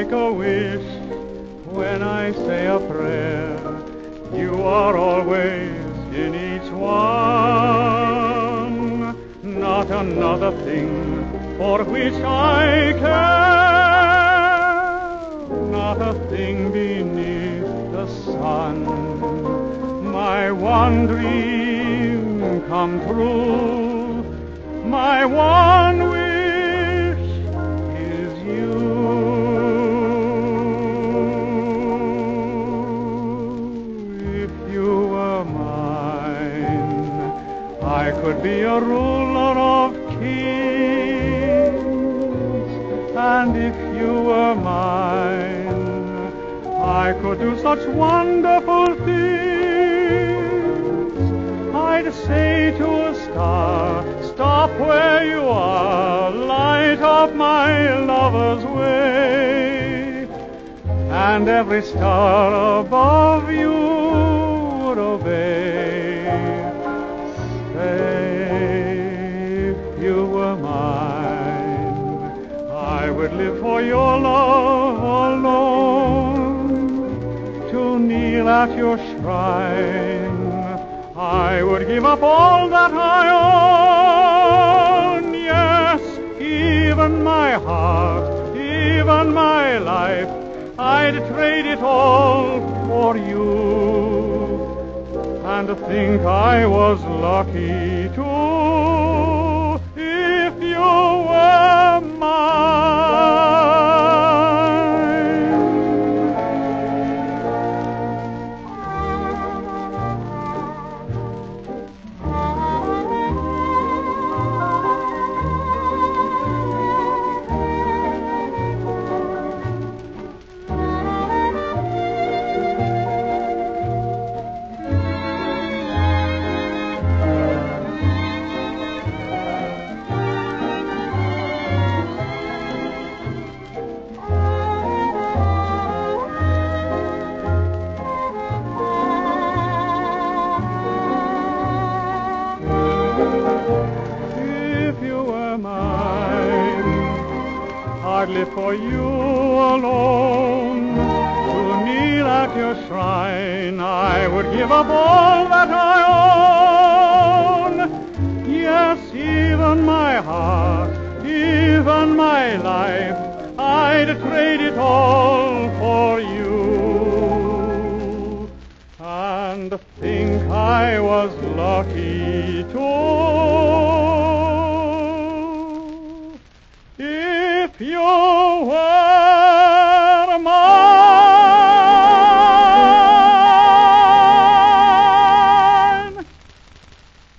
make a wish, when I say a prayer, you are always in each one. Not another thing for which I care, not a thing beneath the sun. My one dream come true, my one wish is you. If you were mine, I could be a ruler of kings, and if you were mine, I could do such wonderful things. I'd say to a star, stop where you are, light up my lover's way, and every star above you would obey. Say, if you were mine, I would live for your love alone, to kneel at your shrine. I would give up all that I own, yes, even my heart, even my life, I'd trade it all for you. And to think I was lucky too, if you were mine. I'd live for you alone, to kneel at your shrine. I would give up all that I own, yes, even my heart, even my life, I'd trade it all for you. And think I was lucky too, if you